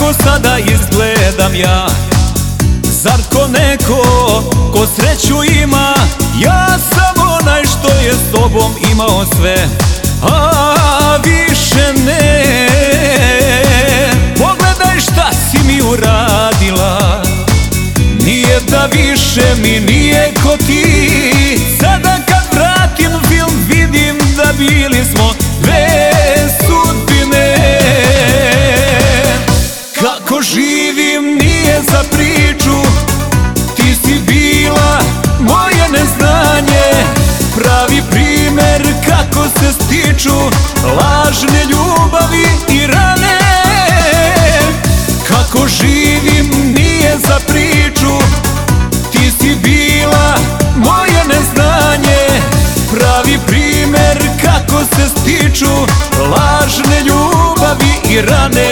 kako sada izgledam ja? Zar ko neko ko sreću ima? Ja sam onaj što je s tobom imao sve, a više ne. Pogledaj šta si mi uradila, nije da više mi nije ko ti. Sada kad vratim film vidim da bili smo dve sudbine. Kako živim nije za priču, ti si bila moje neznanje, pravi primer kako se stiču lažne ljubavi i rane. Kako živim nije za priču, ti si bila moje neznanje, pravi primer kako se stiču lažne ljubavi i rane.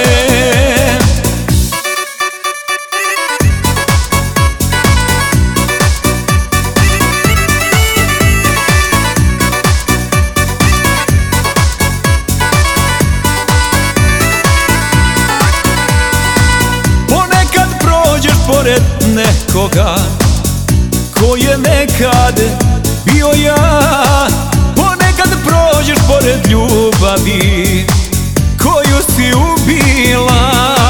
Pored nekoga ko je nekad bio ja, ponekad prođeš pored ljubavi koju si ubila.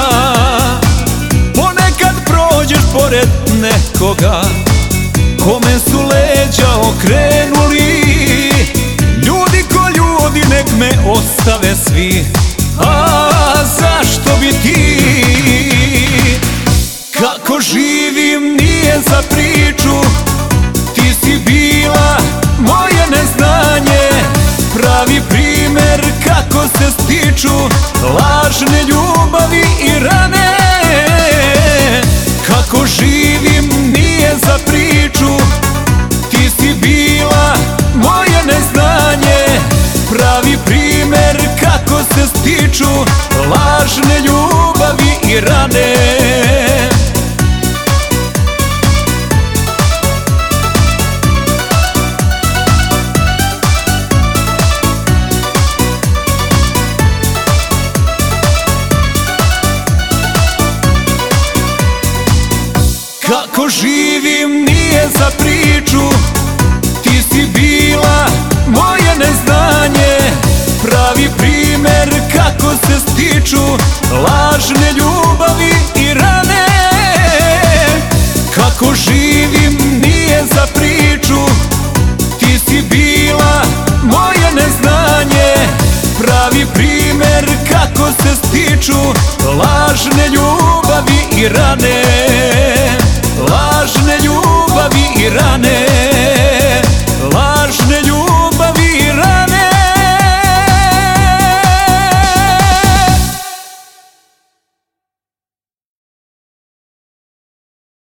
Ponekad prođeš pored nekoga kome su leđa okrenuli. Ljudi ko ljudi nek me ostave svi, a zašto bi ti? Kako živim nije za priču, ti si bila moje neznanje, pravi primer kako se stiču lažne ljubavi i rane. Kako živim nije za priču, ti si bila moje neznanje, pravi primer kako se stiču lažne ljubavi i rane. Kako živim nije za priču, ti si bila moje neznanje, pravi primer kako se stiču lažne ljubavi i rane. Kako živim nije za priču, ti si bila moje neznanje, pravi primer kako se stiču lažne ljubavi i rane.